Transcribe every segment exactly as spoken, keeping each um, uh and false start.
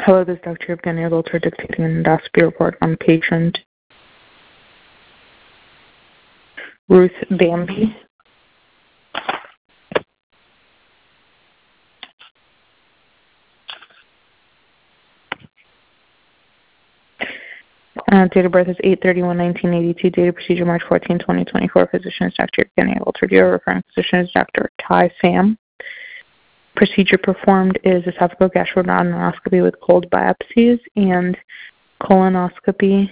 Hello, this is Doctor Evgeny Alter dictating an endoscopy report on patient Ruth Bamby. Uh, date of birth is eight thirty-one nineteen eighty-two. Date of procedure March fourteenth twenty twenty-four. Physician is Doctor Evgeny Alter. Referring physician is Doctor Ty Pham. Procedure performed is esophageal-gastroduodenoscopy with cold biopsies and colonoscopy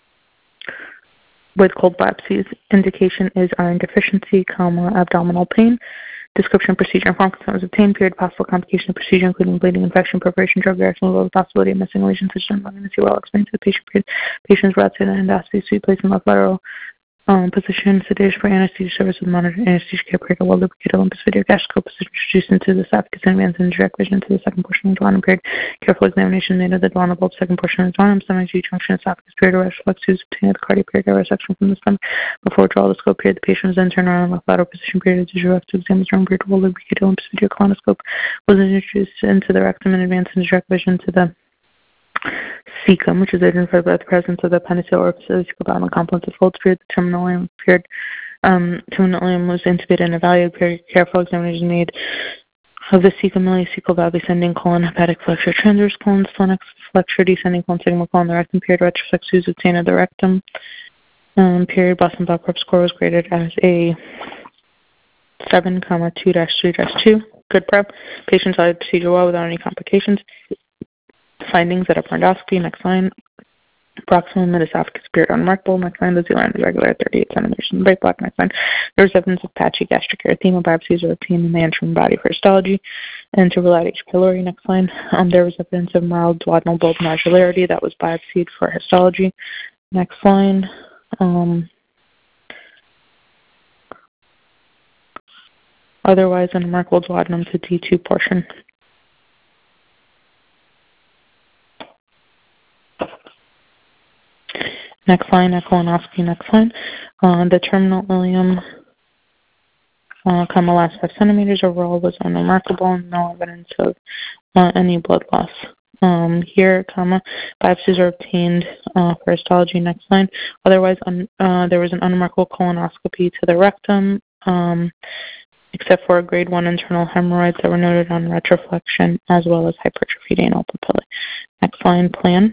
with cold biopsies. Indication is iron deficiency, comma, abdominal pain. Description, procedure, and form consent was obtained. Period. Possible complication of procedure, including bleeding, infection, perforation, drug reaction, with the possibility of missing lesions, such as malignancy. Well explained to the patient. Period. Patient's route to the endoscopy suite, placed in left lateral um, position, sedation for anesthesia service with monitored anesthesia care. Period. A well-lubricated Olympus video gastroscope is introduced into the esophagus and advanced in direct vision to the second portion of the duodenum. Period. Careful examination made of the duodenal bulb, second portion of the duodenum, stomach, G-junction, esophagus. Period. Reflexes obtained at the cardiac. Period. Resection from the stomach. Before withdrawal of the scope. Period. The patient was then turned around in left lateral position. Period. Tissue left to examine the period. Well-lubricated Olympus video colonoscope was introduced into the rectum and advanced in direct vision to the cecum, which is identified by the presence of the appendiceal or cecal complex of folds. Period. The terminal ileum appeared. Um, terminal ileum was intubated and evaluated. Period. Careful examination made of the cecum, ileocecal valve, ascending colon, hepatic flexure, transverse colon, splenic flexure, descending colon, sigma colon, the rectum. Period. Retroflexes obtained at the rectum. Um, period. Boston Block Prep score was graded as a seven, two dash three dash two. Good prep. Patient started procedure well without any complications. Findings at upper endoscopy. Next line. Proximal mid-esophagus period unremarkable. Next line. The Z-line is regular at thirty-eight centimeters in the right block. Next line. There was evidence of patchy gastric erythema. Biopsies were obtained in the antrum body for histology and to relate H. pylori. Next line. Um, there was evidence of mild duodenal bulb nodularity that was biopsied for histology. Next line. Um, otherwise, unremarkable duodenum to D two portion. Next line, colonoscopy. Next line. Uh, the terminal ileum, uh, comma, last five centimeters overall was unremarkable and no evidence of uh, any blood loss. Um, here, comma, biopsies are obtained uh, for histology. Next line. Otherwise, un, uh, there was an unremarkable colonoscopy to the rectum, um, except for grade one internal hemorrhoids that were noted on retroflexion, as well as hypertrophied anal papillae. Next line, plan.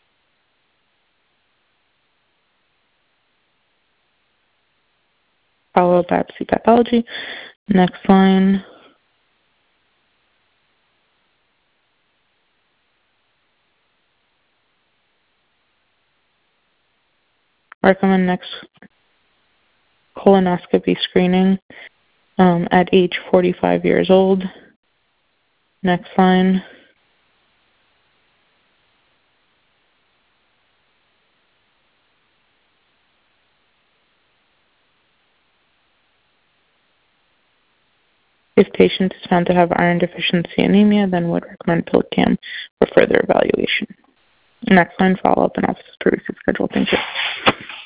Follow-up biopsy pathology. Next line. Recommend next colonoscopy screening um, at age forty-five years old. Next line. If patient is found to have iron deficiency anemia, then would recommend PillCam for further evaluation. Next line, follow-up in office as previously scheduled. Thank you.